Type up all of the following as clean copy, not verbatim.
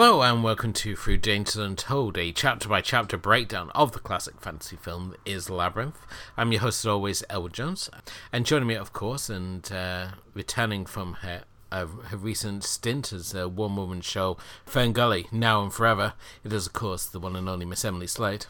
Hello and welcome to Through Danger Untold, a chapter-by-chapter breakdown of the classic fantasy film that is Labyrinth. I'm your host as always, Elwood Jones, and joining me, of course, and returning from her recent stint as a one-woman show, Ferngully, Now and Forever, it is, of course, the one and only Miss Emily Slade.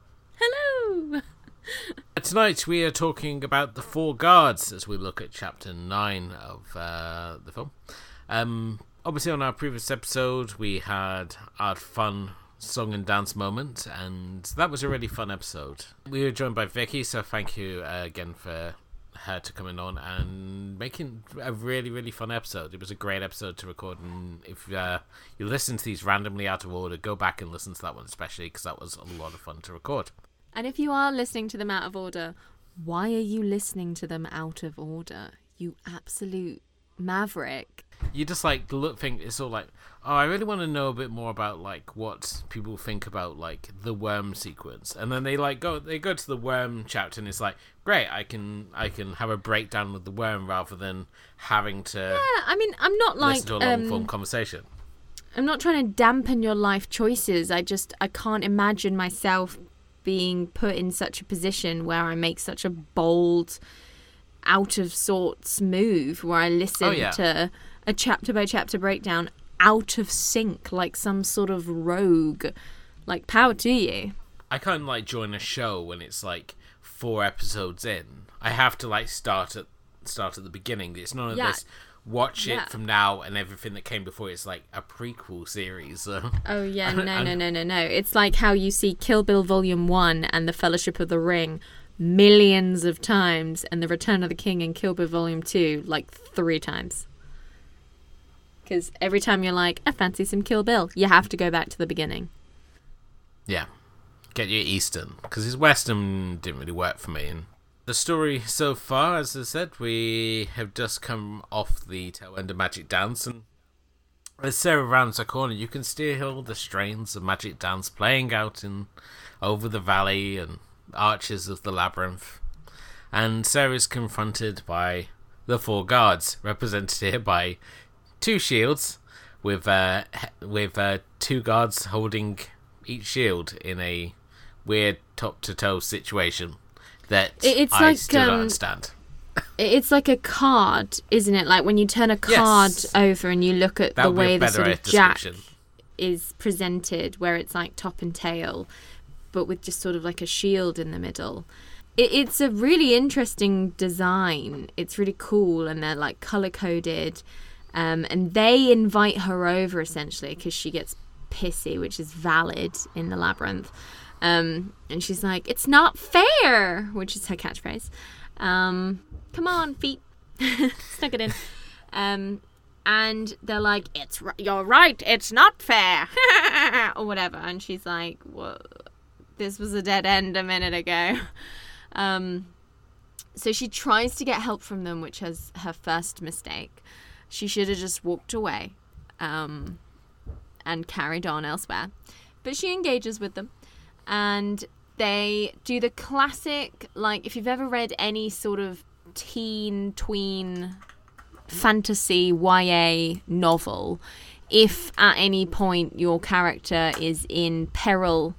Hello! Tonight we are talking about The Four Guards as we look at Chapter 9 of the film. Obviously, on our previous episode, we had our fun song and dance moment, and that was a really fun episode. We were joined by Vicky, so thank you again for her to coming on and making a really, really fun episode. It was a great episode to record, and if you listen to these randomly out of order, go back and listen to that one especially, because that was a lot of fun to record. And if you are listening to them out of order, why are you listening to them out of order? You absolute maverick. You just think it's all like, oh, I really want to know a bit more about like what people think about like the worm sequence, and then they go to the worm chapter, and it's like, great, I can have a breakdown of the worm rather than having to. Yeah, I mean, I'm not like listen to a long form conversation. I'm not trying to dampen your life choices. I can't imagine myself being put in such a position where I make such a bold, out of sorts move where I listen to a chapter by chapter breakdown out of sync like some sort of rogue. Like, power to you. I can't like join a show when it's like 4 episodes in. I have to like start at the beginning. It's none of this watch it from now and everything that came before. It's like a prequel series. So. Oh yeah, no. It's like how you see Kill Bill Volume 1 and The Fellowship of the Ring millions of times, and The Return of the King and Kill Bill Volume 2 like 3 times. Because every time you're like, I fancy some Kill Bill, you have to go back to the beginning. Yeah. Get your Eastern. Because his Western didn't really work for me. And the story so far, as I said, we have just come off the tail end of Magic Dance. And as Sarah rounds the corner, you can still hear the strains of Magic Dance playing out over the valley and arches of the labyrinth. And Sarah's confronted by the 4 guards, represented here by 2 shields with 2 guards holding each shield in a weird top-to-toe situation that I still don't understand. It's like a card, isn't it? Like when you turn a card over and you look at the way the sort of jack is presented, where it's like top and tail, but with just sort of like a shield in the middle. It's a really interesting design. It's really cool, and they're like color-coded. And they invite her over, essentially, because she gets pissy, which is valid in the labyrinth. And she's like, it's not fair, which is her catchphrase. Come on, feet. Snuck it in. And they're like, you're right, it's not fair. Or whatever. And she's like, well, this was a dead end a minute ago. So she tries to get help from them, which is her first mistake. She should have just walked away and carried on elsewhere. But she engages with them. And they do the classic, like, if you've ever read any sort of tween fantasy YA novel, if at any point your character is in peril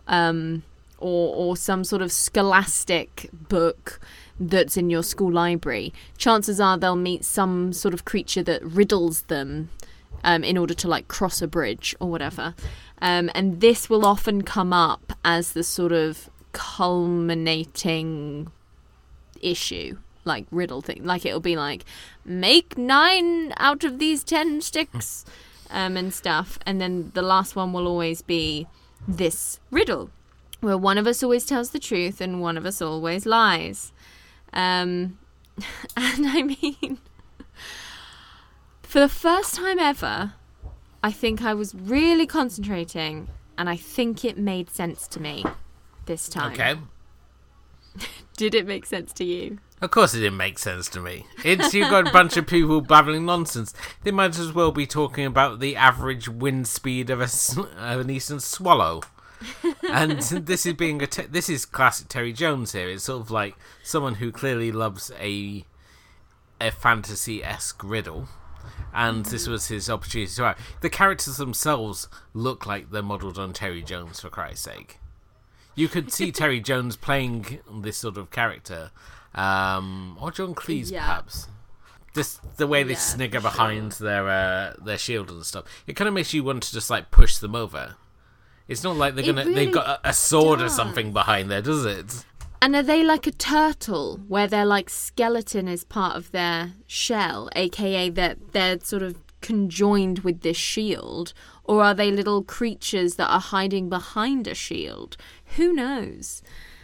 or some sort of scholastic book that's in your school library, chances are they'll meet some sort of creature that riddles them in order to like cross a bridge or whatever. And this will often come up as the sort of culminating issue, like riddle thing. Like it'll be like, make 9 out of these 10 sticks and stuff. And then the last one will always be this riddle, where one of us always tells the truth and one of us always lies. And I mean, for the first time ever, I think I was really concentrating, and I think it made sense to me this time. Okay. Did it make sense to you? Of course it didn't make sense to me. You've got a bunch of people babbling nonsense. They might as well be talking about the average wind speed of an eastern swallow. And this is classic Terry Jones here. It's sort of like someone who clearly loves a fantasy-esque riddle, and this was his opportunity to act. The characters themselves look like they're modelled on Terry Jones, for Christ's sake. You could see Terry Jones playing this sort of character, or John Cleese, perhaps. Just the way they snigger behind their shield and stuff. It kind of makes you want to just like push them over. It's not like they've got a sword or something behind there, does it? And are they like a turtle, where their like skeleton is part of their shell, aka that they're sort of conjoined with this shield, or are they little creatures that are hiding behind a shield? Who knows?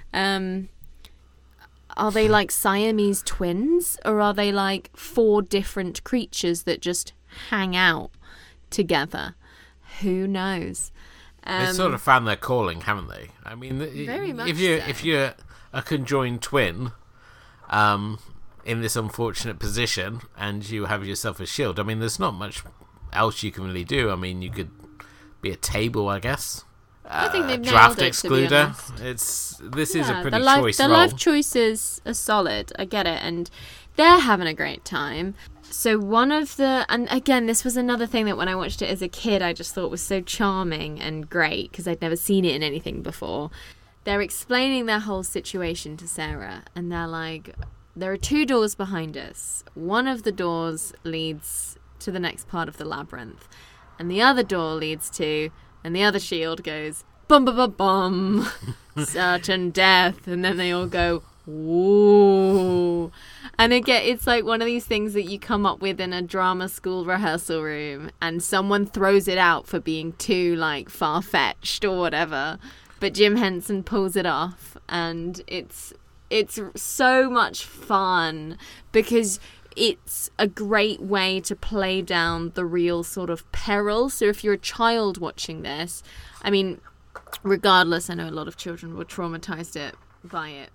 Are they like Siamese twins, or are they like 4 different creatures that just hang out together? Who knows? They sort of found their calling, haven't they? I mean, very much if you're a conjoined twin, in this unfortunate position, and you have yourself a shield, I mean, there's not much else you can really do. I mean, you could be a table, I guess. I think they've draft nailed it, excluder. This is a pretty choice role. The life choices are solid. I get it, and they're having a great time. So and again, this was another thing that when I watched it as a kid, I just thought was so charming and great because I'd never seen it in anything before. They're explaining their whole situation to Sarah, and they're like, there are 2 doors behind us. One of the doors leads to the next part of the labyrinth, and the other door leads to, and the other shield goes, bum bum bum bum, certain death, and then they all go, ooh. And again, it's like one of these things that you come up with in a drama school rehearsal room, and someone throws it out for being too like far-fetched or whatever, but Jim Henson pulls it off, and it's so much fun because it's a great way to play down the real sort of peril. So if you're a child watching this, I mean, regardless, I know a lot of children were traumatized by it,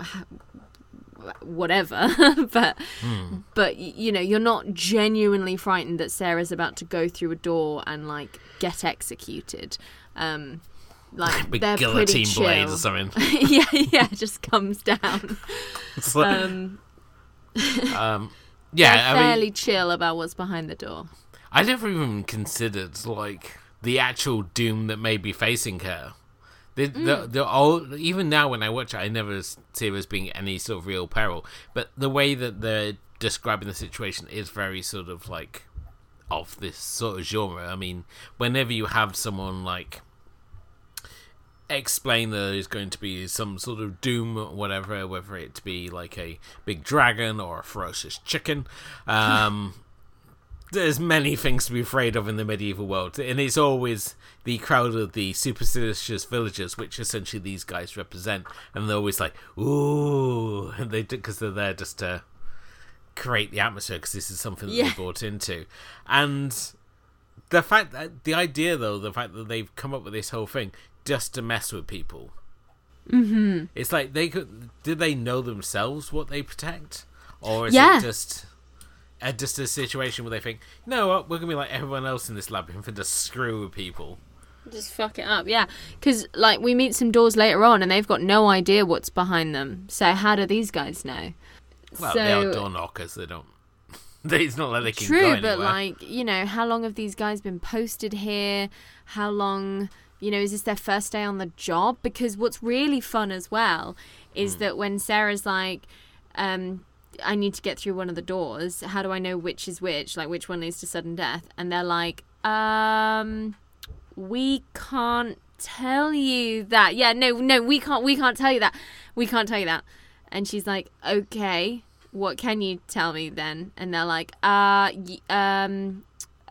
whatever, but you know, you're not genuinely frightened that Sarah's about to go through a door and like get executed. Like big they're guillotine pretty blade chill. or something. yeah, it just comes down. Yeah, they're fairly chill about what's behind the door. I never even considered like the actual doom that may be facing her. They're all, even now when I watch it, I never see it as being any sort of real peril. But the way that they're describing the situation is very sort of like of this sort of genre. I mean, whenever you have someone like explain that there's going to be some sort of doom or whatever, whether it be like a big dragon or a ferocious chicken, there's many things to be afraid of in the medieval world, and it's always the crowd of the superstitious villagers, which essentially these guys represent, and they're always like, ooh, and they do, because they're there just to create the atmosphere, because this is something that they bought into. And the fact that the fact that they've come up with this whole thing just to mess with people. Mm-hmm. It's like did they know themselves what they protect, or is it just a situation where they think, you know what, we're gonna be like everyone else in this labyrinth and just screw with people, just fuck it up, because like we meet some doors later on and they've got no idea what's behind them, so how do these guys know? Well, they are door knockers, they don't it's not like they can go true, anywhere. but like, you know, how long have these guys been posted here? How long, you know, is this their first day on the job? Because what's really fun as well is that when Sarah's like, I need to get through one of the doors, how do I know which is which, like which one leads to sudden death? And they're like, we can't tell you that. No, we can't tell you that. We can't tell you that. And she's like, okay, what can you tell me then? And they're like, you can't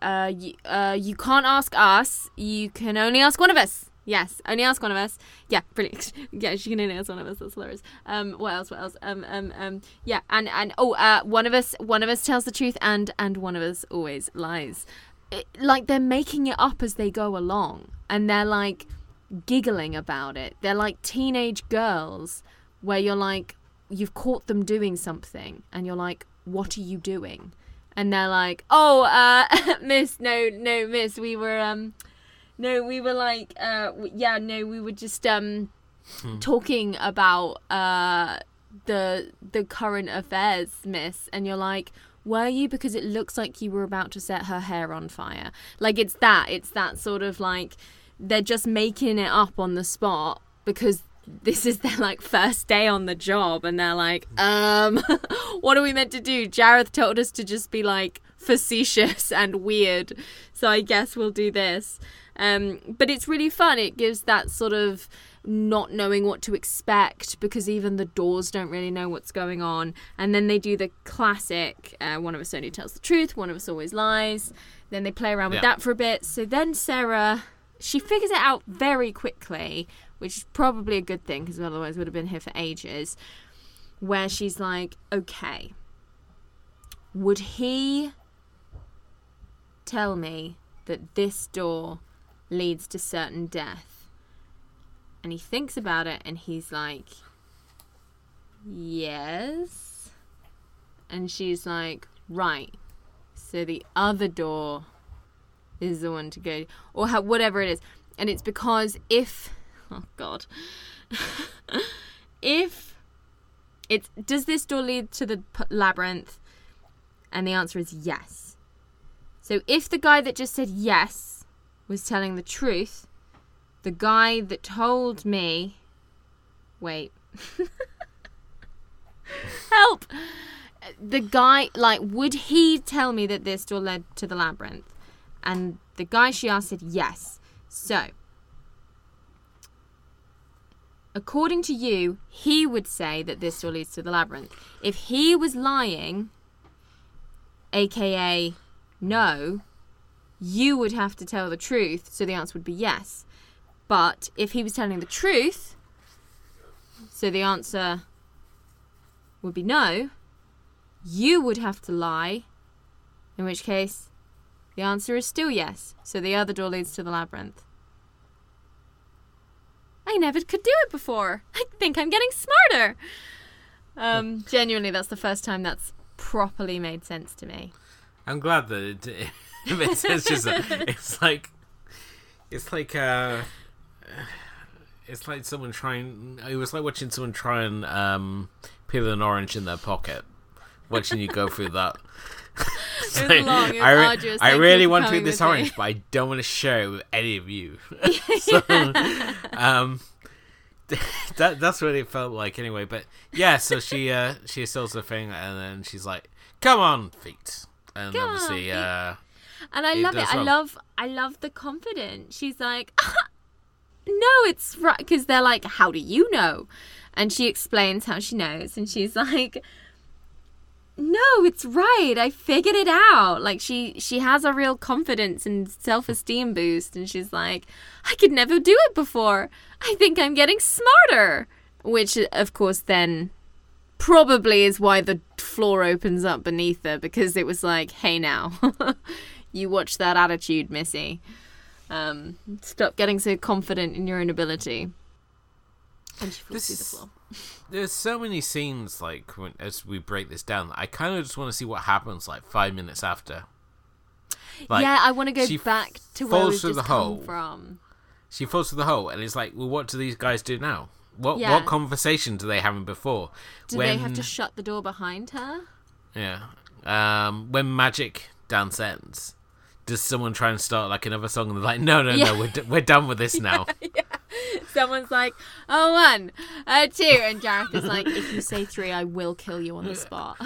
ask us, you can only ask one of us. Yes, only ask one of us. Yeah, brilliant. Yeah, she can only ask one of us. That's hilarious. What else? Yeah, and one of us tells the truth, and one of us always lies. Like they're making it up as they go along, and they're like giggling about it. They're like teenage girls, where you're like, you've caught them doing something, and you're like, what are you doing? And they're like, miss, no, miss, we were we were like, we were just talking about the current affairs, miss. And you're like, were you? Because it looks like you were about to set her hair on fire. Like, it's that sort of like, they're just making it up on the spot because this is their like first day on the job, and they're like, what are we meant to do? Jareth told us to just be like facetious and weird, so I guess we'll do this. But it's really fun. It gives that sort of not knowing what to expect, because even the doors don't really know what's going on. And then they do the classic, one of us only tells the truth, one of us always lies. Then they play around with that for a bit. So then Sarah, she figures it out very quickly, which is probably a good thing, because otherwise we would have been here for ages, where she's like, okay, would he tell me that this door leads to certain death? And he thinks about it and he's like, yes. And she's like, right, so the other door is the one to go, or whatever it is. And it's because oh God, does this door lead to the labyrinth? And the answer is yes. So if the guy that just said yes was telling the truth, the guy that told me, wait, help, the guy, like, would he tell me that this door led to the labyrinth? And the guy she asked said yes. So, according to you, he would say that this door leads to the labyrinth. If he was lying, aka no, you would have to tell the truth, so the answer would be yes. But if he was telling the truth, so the answer would be no, you would have to lie, in which case the answer is still yes. So the other door leads to the labyrinth. I never could do it before. I think I'm getting smarter. Genuinely, that's the first time that's properly made sense to me. I'm glad that it makes sense. It's like someone trying. It was like watching someone try and peel an orange in their pocket. Watching you go through that. It was long. It was arduous. I really want to eat this orange, but I don't want to share it with any of you. So, that's what it felt like anyway. But yeah, so she sells the thing, and then she's like, "Come on, feet," and Come obviously, and I love it. I love the confidence. She's like, no, it's right, because they're like, how do you know? And she explains how she knows, and she's like, no, it's right, I figured it out. Like, she has a real confidence and self-esteem boost, and she's like, I could never do it before, I think I'm getting smarter. Which, of course, then probably is why the floor opens up beneath her, because it was like, hey now, you watch that attitude, Missy. Stop getting so confident in your own ability. And she falls through the floor. There's so many scenes, like, as we break this down, I kind of just want to see what happens, like, 5 minutes after. Like, yeah, I want to go back to where we've just come from. She falls through the hole, and it's like, well, what do these guys do now? What conversation do they have before? Do they have to shut the door behind her? Yeah. When Magic Dance ends, does someone try and start like another song? And they're like, no, we're done with this now. Yeah. Someone's like, 1, 2, and Jareth is like, if you say 3, I will kill you on the spot.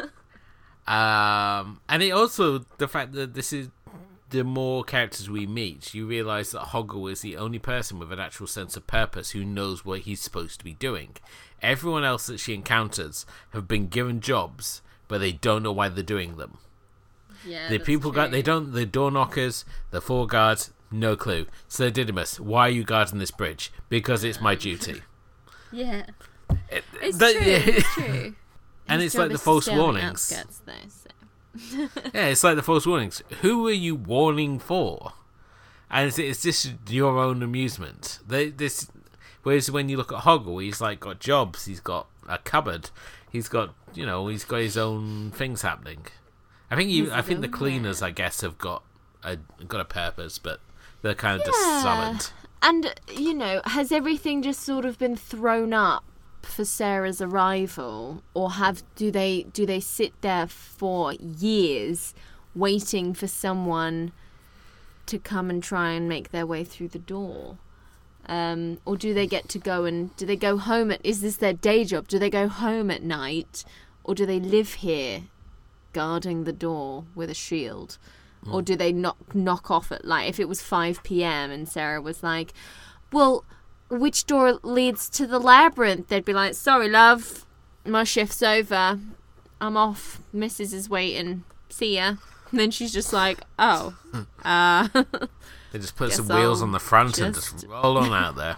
And it also, the fact that this is, the more characters we meet, you realise that Hoggle is the only person with an actual sense of purpose who knows what he's supposed to be doing. Everyone else that she encounters have been given jobs, but they don't know why they're doing them. Yeah, the people the door knockers, the 4 guards, no clue. Sir Didymus, why are you guarding this bridge? Because it's my duty. Yeah. It's true. And it's like the false warnings. Yeah, it's like the false warnings. Who are you warning for? And it's just your own amusement. Whereas when you look at Hoggle, he's like got jobs, he's got a cupboard, he's got his own things happening. I think the cleaners, I guess, have got a purpose, but they're kind of just summoned. And has everything just sort of been thrown up for Sarah's arrival, or do they sit there for years waiting for someone to come and try and make their way through the door? Or do they get to go and do they go home is this their day job? Do they go home at night, or do they live here guarding the door with a shield? Or do they knock off at, like, if it was 5 p.m. and Sarah was like, well, which door leads to the labyrinth? They'd be like, sorry, love, my shift's over. I'm off. Mrs. is waiting. See ya. And then she's just like, oh, They just put some wheels on the front and just roll on out there.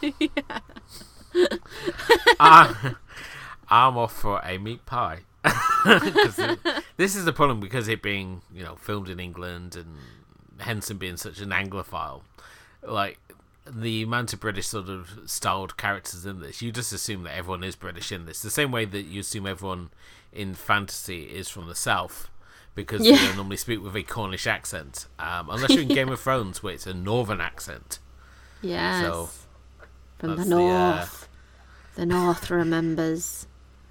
I'm off for a meat pie. This is the problem, because it being, filmed in England and Henson being such an Anglophile, like, the amount of British sort of styled characters in this, you just assume that everyone is British in this. The same way that you assume everyone in fantasy is from the South, because they don't normally speak with a Cornish accent, unless you're in Game of Thrones, where it's a northern accent. Yes. So, from the north. The north remembers.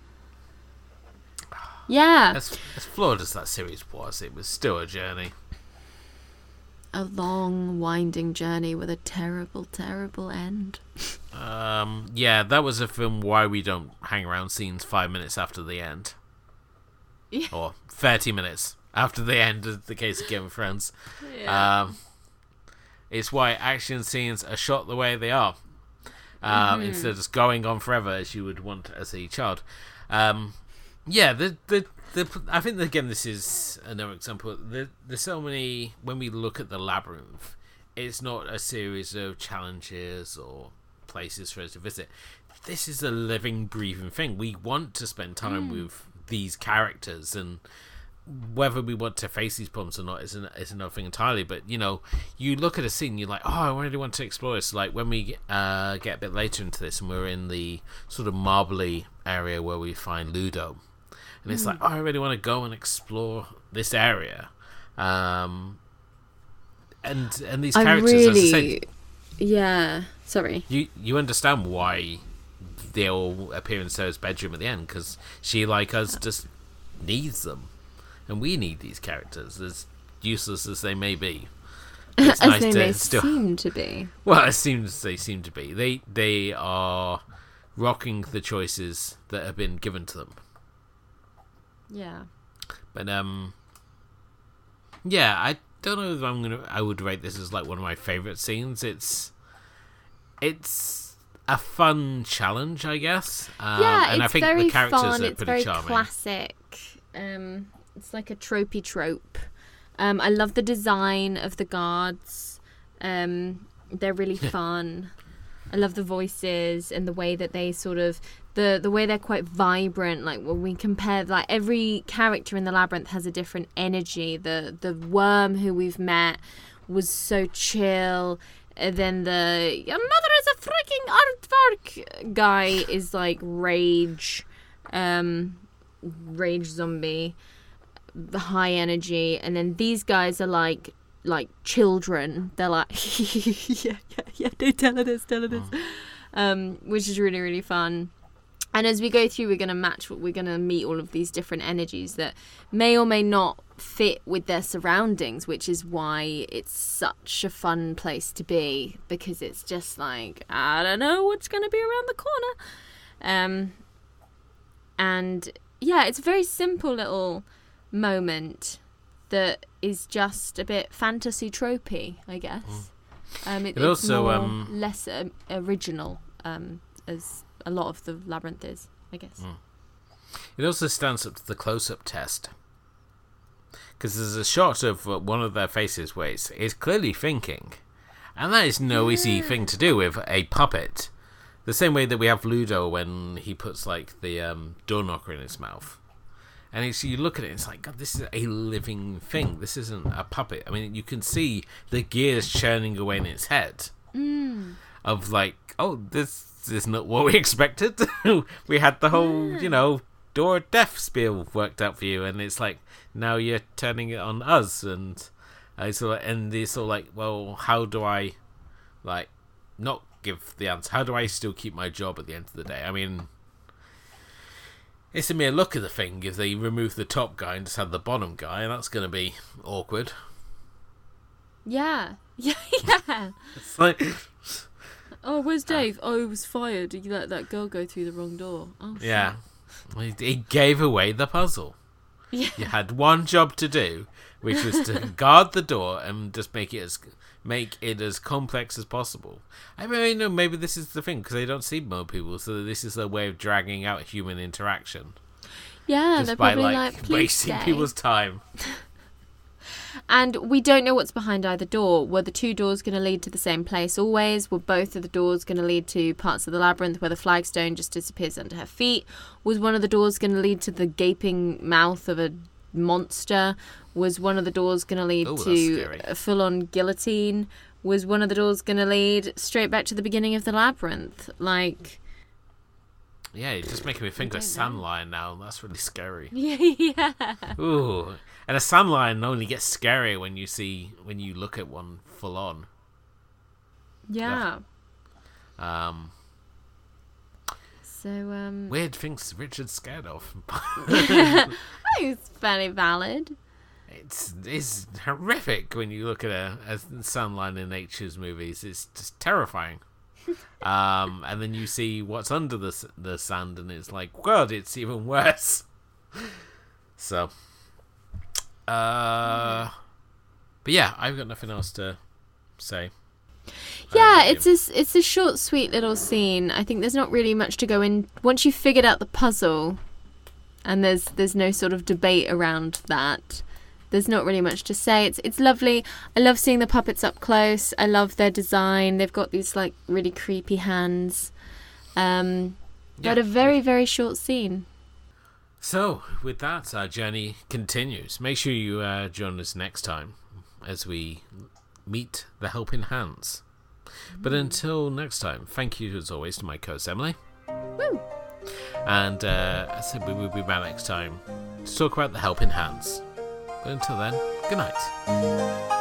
Yeah. As flawed as that series was, it was still a journey. A long, winding journey with a terrible, terrible end. Yeah, that was a film why we don't hang around scenes 5 minutes after the end. Yeah. Or 30 minutes after the end of the case of Game of Thrones. Yeah. It's why action scenes are shot the way they are. Instead of just going on forever as you would want as a child. Yeah, I think, again, this is another example. There's so many, when we look at the labyrinth, it's not a series of challenges or places for us to visit. This is a living, breathing thing. We want to spend time with these characters, and whether we want to face these problems or not is another thing entirely. But, you look at a scene, you're like, oh, I really want to explore this. Like, when we get a bit later into this, and we're in the sort of marbly area where we find Ludo. And it's like, oh, I really want to go and explore this area. And these characters, as I said... Yeah, sorry. You understand why they all appear in Sarah's bedroom at the end, because she, like us, just needs them. And we need these characters, as useless as they may be. It's as nice they to may still... seem to be. Well, as soon as they seem to be. They are rocking the choices that have been given to them. Yeah. But yeah, I don't know if I would rate this as like one of my favourite scenes. It's a fun challenge, I guess. Yeah, and it's I think very the characters fun. are It's pretty very charming. Classic. It's like a tropey trope. I love the design of the guards. They're really fun. I love the voices and the way that they sort of the way they're quite vibrant. Like when we compare, like every character in the labyrinth has a different energy. The worm who we've met was so chill. And then your mother is a freaking aardvark guy is like rage zombie, the high energy. And then these guys are like children. They're like yeah, tell her this, which is really, really fun. And as we go through, we're going to meet all of these different energies that may or may not fit with their surroundings, which is why it's such a fun place to be, because it's just like, I don't know what's going to be around the corner. And yeah, it's a very simple little moment that is just a bit fantasy tropey, I guess. It's also less original, as a lot of the labyrinth is, I guess. It also stands up to the close-up test, because there's a shot of one of their faces where it's clearly thinking, and that is no easy thing to do with a puppet. The same way that we have Ludo when he puts like the door knocker in his mouth. And you look at it, it's like, God, this is a living thing. This isn't a puppet. I mean, you can see the gears churning away in its head. Of like, oh, this is not what we expected. We had the whole, door of death spiel worked out for you. And it's like, now you're turning it on us. And it's all like, well, how do I, like, not give the answer? How do I still keep my job at the end of the day? I mean... It's a mere look of the thing. If they remove the top guy and just have the bottom guy, that's going to be awkward. Yeah. Yeah. It's like, Oh, where's Dave? Oh, he was fired. You let that girl go through the wrong door. Oh, shit. yeah, he gave away the puzzle. Yeah. You had one job to do, which was to guard the door and just make it as complex as possible. I mean, no, maybe this is the thing, because they don't see more people, so this is a way of dragging out human interaction. Yeah, Just they're by probably like, please wasting stay. people's time. And we don't know what's behind either door. Were the two doors going to lead to the same place always? Were both of the doors going to lead to parts of the labyrinth where the flagstone just disappears under her feet? Was one of the doors going to lead to the gaping mouth of a monster? Was one of the doors going to lead to a full-on guillotine? Was one of the doors going to lead straight back to the beginning of the labyrinth? Like... Yeah, you're just making me think of a sand lion now. That's really scary. Yeah. Ooh. And a sand lion only gets scarier when you look at one full on. Yeah. So, weird things Richard's scared of. I think it's fairly valid. It's horrific when you look at a sand lion in nature's movies. It's just terrifying. And then you see what's under the sand, and it's like, God, it's even worse. So, but yeah, I've got nothing else to say. Yeah, it's a short, sweet little scene. I think there's not really much to go in once you've figured out the puzzle, and there's no sort of debate around that. There's not really much to say. It's lovely. I love seeing the puppets up close. I love their design. They've got these like really creepy hands. But a very, very short scene. So, with that, our journey continues. Make sure you join us next time as we meet the Helping Hands. But until next time, thank you as always to my co-host Emily. Woo! And I said we will be back next time to talk about the Helping Hands. But until then, good night.